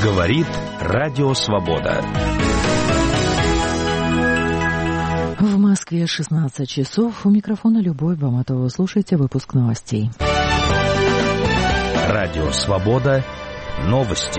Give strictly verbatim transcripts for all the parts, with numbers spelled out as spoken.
Говорит Радио Свобода. В Москве шестнадцать часов. У микрофона Любовь Баматова. Слушайте выпуск новостей. Радио Свобода. Новости.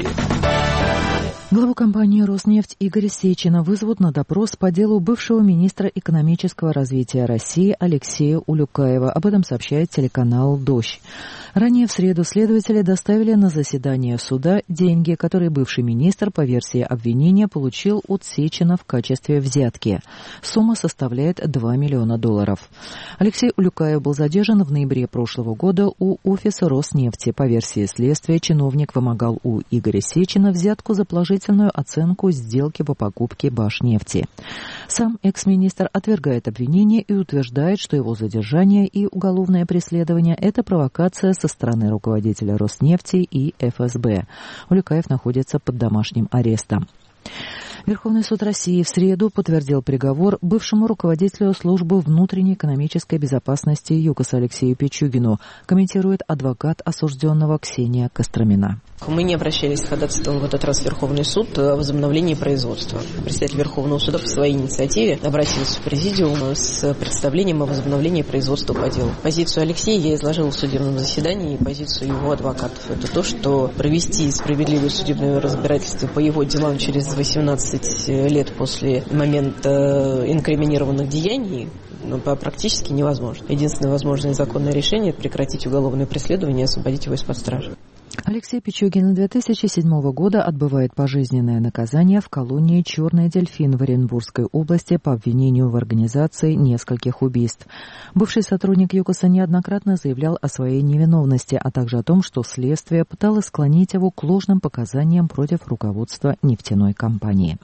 Главу компании «Роснефть» Игоря Сечина вызовут на допрос по делу бывшего министра экономического развития России Алексея Улюкаева. Об этом сообщает телеканал «Дождь». Ранее в среду следователи доставили на заседание суда деньги, которые бывший министр, по версии обвинения, получил от Сечина в качестве взятки. Сумма составляет два миллиона долларов. Алексей Улюкаев был задержан в ноябре прошлого года у офиса «Роснефти». По версии следствия, чиновник вымогал у Игоря Сечина взятку за положительную оценку сделки по покупке Башнефти. Сам экс-министр отвергает обвинение и утверждает, что его задержание и уголовное преследование – это провокация со стороны руководителя Роснефти и эф эс бэ. Улюкаев находится под домашним арестом. Верховный суд России в среду подтвердил приговор бывшему руководителю службы внутренней экономической безопасности ЮКОСа Алексею Пичугину, комментирует адвокат осужденного Ксения Костромина. Мы не обращались с ходатайством в этот раз в Верховный суд о возобновлении производства. Представитель Верховного суда по своей инициативе обратился в президиум с представлением о возобновлении производства по делу. Позицию Алексея я изложил в судебном заседании и позицию его адвокатов. Это то, что провести справедливое судебное разбирательство по его делам через восемнадцать лет после момента инкриминированных деяний ну, практически невозможно. Единственное возможное законное решение – это прекратить уголовное преследование и освободить его из-под стражи. Алексей Пичугин две тысячи седьмого года отбывает пожизненное наказание в колонии «Черный дельфин» в Оренбургской области по обвинению в организации нескольких убийств. Бывший сотрудник ЮКОСа неоднократно заявлял о своей невиновности, а также о том, что следствие пыталось склонить его к ложным показаниям против руководства нефтяной компании.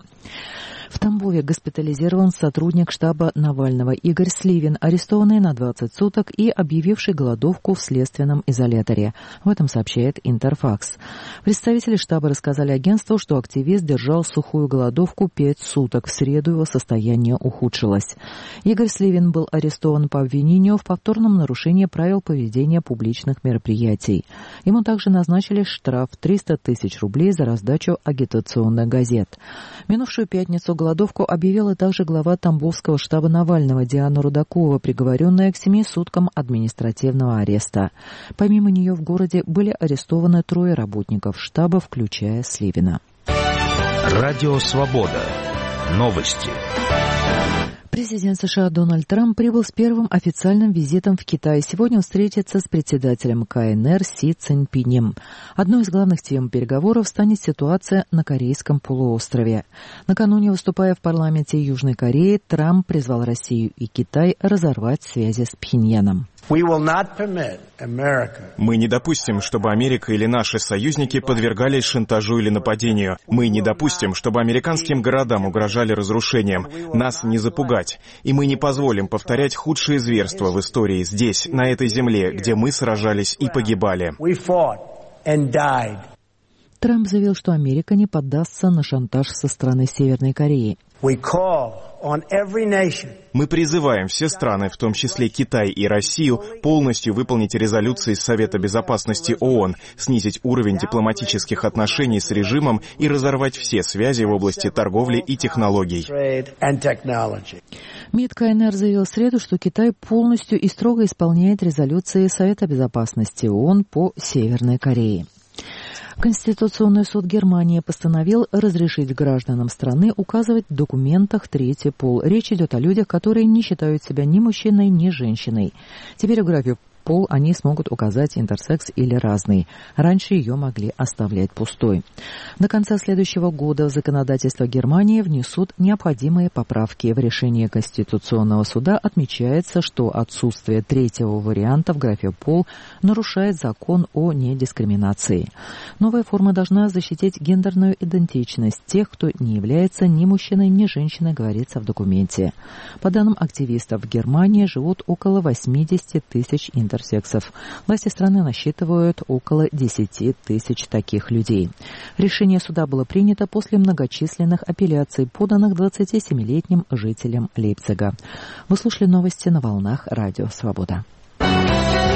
В Тамбове госпитализирован сотрудник штаба Навального Игорь Сливин, арестованный на двадцать суток и объявивший голодовку в следственном изоляторе. В этом сообщает Интерфакс. Представители штаба рассказали агентству, что активист держал сухую голодовку пять суток. В среду его состояние ухудшилось. Игорь Сливин был арестован по обвинению в повторном нарушении правил поведения публичных мероприятий. Ему также назначили штраф триста тысяч рублей за раздачу агитационных газет. Минувшую пятницу голодовку объявила также глава Тамбовского штаба Навального Диана Рудакова, приговоренная к семи суткам административного ареста. Помимо нее в городе были арестованы трое работников штаба, включая Сливина. Радио Свобода. Новости. Президент США Дональд Трамп прибыл с первым официальным визитом в Китай. Сегодня он встретится с председателем ка эн эр Си Цзиньпинем. Одной из главных тем переговоров станет ситуация на Корейском полуострове. Накануне, выступая в парламенте Южной Кореи, Трамп призвал Россию и Китай разорвать связи с Пхеньяном. Мы не допустим, чтобы Америка или наши союзники подвергались шантажу или нападению. Мы не допустим, чтобы американским городам угрожали разрушением. Нас не запугать. И мы не позволим повторять худшие зверства в истории здесь, на этой земле, где мы сражались и погибали. Трамп заявил, что Америка не поддастся на шантаж со стороны Северной Кореи. Мы призываем все страны, в том числе Китай и Россию, полностью выполнить резолюции Совета Безопасности ООН, снизить уровень дипломатических отношений с режимом и разорвать все связи в области торговли и технологий. МИД ка эн эр заявил в среду, что Китай полностью и строго исполняет резолюции Совета Безопасности ООН по Северной Корее. Конституционный суд Германии постановил разрешить гражданам страны указывать в документах третий пол. Речь идет о людях, которые не считают себя ни мужчиной, ни женщиной. Теперь в графе пол они смогут указать интерсекс или разный. Раньше ее могли оставлять пустой. До конца следующего года в законодательство Германии внесут необходимые поправки. В решении Конституционного суда отмечается, что отсутствие третьего варианта в графе «пол» нарушает закон о недискриминации. Новая форма должна защитить гендерную идентичность тех, кто не является ни мужчиной, ни женщиной, говорится в документе. По данным активистов, в Германии живут около восемьдесят тысяч интерсексов. интерсексов. Власти страны насчитывают около десять тысяч таких людей. Решение суда было принято после многочисленных апелляций, поданных двадцатисемилетним жителям Лейпцига. Вы слушали новости на волнах Радио Свобода.